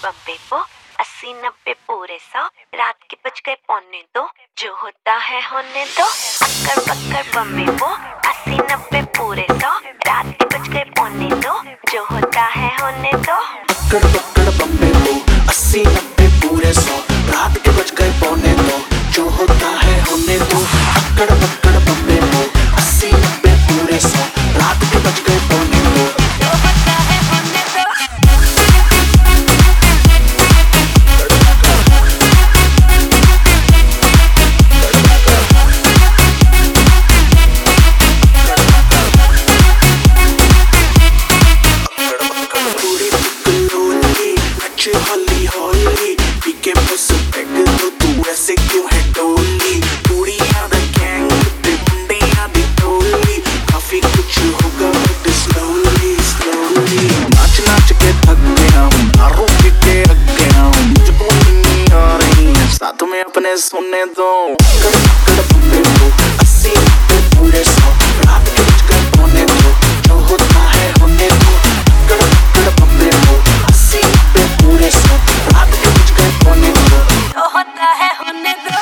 बम्बे वो 80-90 पूरे 100 रात के बज गए 1:45 जो होता है होने दो। अक्कर बक्कर बम्बे वो 80-90 पूरे 100 रात के बज गए 1:45 जो होता है होने दो। अक्कर बक्कर बम्बे वो 80-90 पूरे 100 रात के बज गए 1:45 जो होता है होने दो। अक्कर बक्कर बम्बे वो 80-90 पूरे 100 रात के बज गए 1:45 जो होता है होने दो। हॉली हॉली पीके बस पैग तो तू ऐसे क्यों है टोली कुड़ियां दा गैंग ते मुंडियां दी टोली काफी कुछ होगा बट स्लोली स्लोली नाच नाच के थक गया हूँ दारू पी के रख गया हूँ मुझको नहीं आ रही है साथ में अपने सोने दो। कर कर बम्बे वो 80-90 पूरे 100 रात के बज गए 1:45 जो होता है होने दो। कर कर बम्बे वो 80-90 पूरे 100 रात के बज गए 1:45 जो होता है होने दो।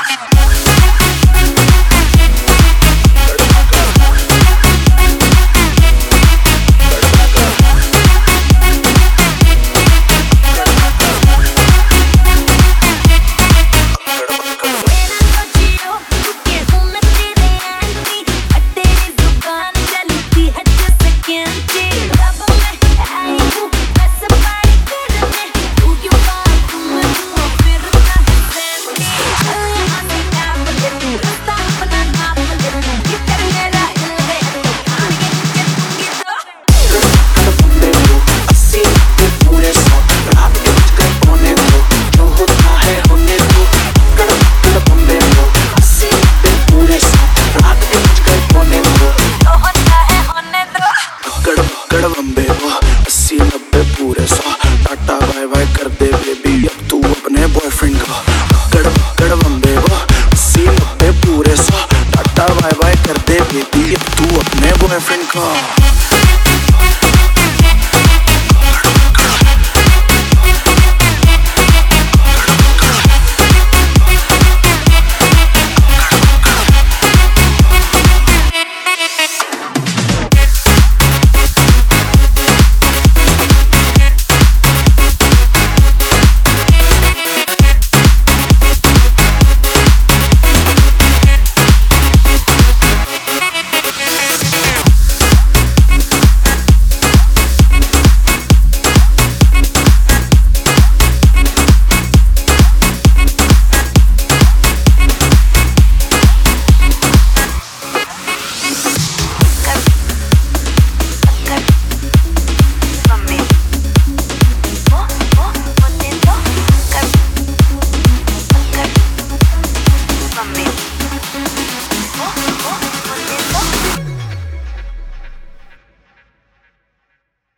बम्बे वो 80-90 पूरे 100 टाटा बाय बाय कर दे बेबी अब तू अपने बॉयफ्रेंड को। कड़ बम्बे वो 80-90 पूरे 100 टाटा बाय बाय कर दे बेबी अब तू अपने बॉयफ्रेंड को।